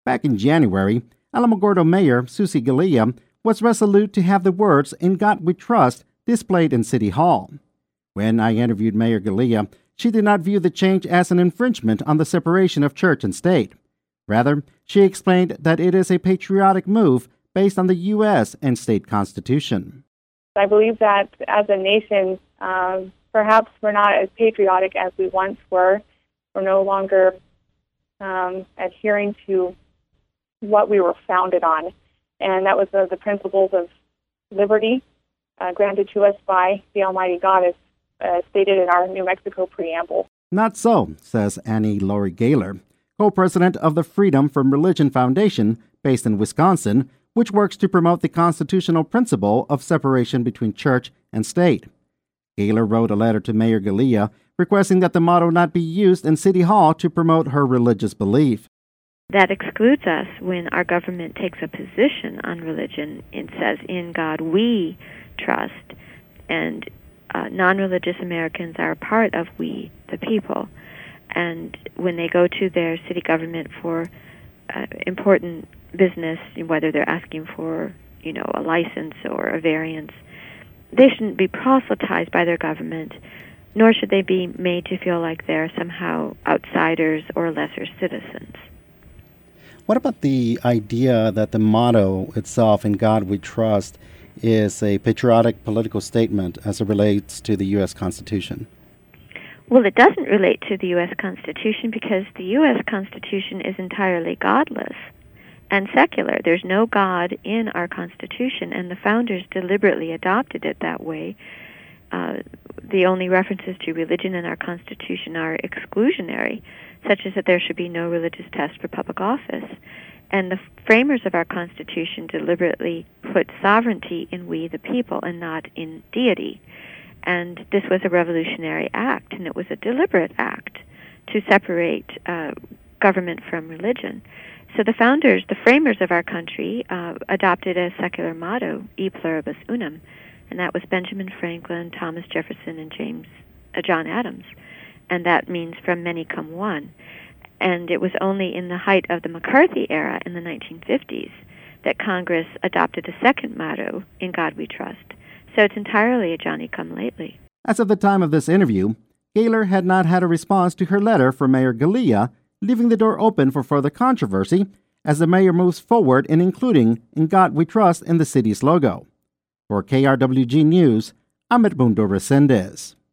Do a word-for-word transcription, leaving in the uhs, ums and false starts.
Back in January, Alamogordo Mayor Susie Galea was resolute to have the words "In God We Trust" displayed in City Hall. When I interviewed Mayor Galea, she did not view the change as an infringement on the separation of church and state. Rather, she explained that it is a patriotic move based on the U S and state constitution. I believe that as a nation, um, perhaps we're not as patriotic as we once were. We're no longer um, adhering to what we were founded on, and that was the, the principles of liberty uh, granted to us by the Almighty God, as uh, stated in our New Mexico preamble. Not so, says Annie Laurie Gaylor, co-president of the Freedom from Religion Foundation, based in Wisconsin, which works to promote the constitutional principle of separation between church and state. Gaylor wrote a letter to Mayor Galea requesting that the motto not be used in City Hall to promote her religious belief. That excludes us when our government takes a position on religion and says, "In God we trust," and uh, non-religious Americans are a part of we, the people. And when they go to their city government for uh, important business, whether they're asking for, you know, a license or a variance, they shouldn't be proselytized by their government, nor should they be made to feel like they're somehow outsiders or lesser citizens. What about the idea that the motto itself, "In God We Trust," is a patriotic political statement as it relates to the U S Constitution? Well, it doesn't relate to the U S Constitution because the U S Constitution is entirely godless and secular. There's no God in our Constitution, and the founders deliberately adopted it that way. Uh, the only references to religion in our Constitution are exclusionary, such as that there should be no religious test for public office. And the framers of our Constitution deliberately put sovereignty in we, the people, and not in deity. And this was a revolutionary act, and it was a deliberate act to separate uh, government from religion. So the founders, the framers of our country, uh, adopted a secular motto, "E pluribus unum," and that was Benjamin Franklin, Thomas Jefferson, and James uh, John Adams. And that means "from many come one." And it was only in the height of the McCarthy era in the nineteen fifties that Congress adopted a second motto, "In God We Trust." So it's entirely a Johnny-come-lately. As of the time of this interview, Gaylor had not had a response to her letter from Mayor Galea, leaving the door open for further controversy as the mayor moves forward in including "In God We Trust" in the city's logo. For K R W G News, I'm Edmundo Resendez.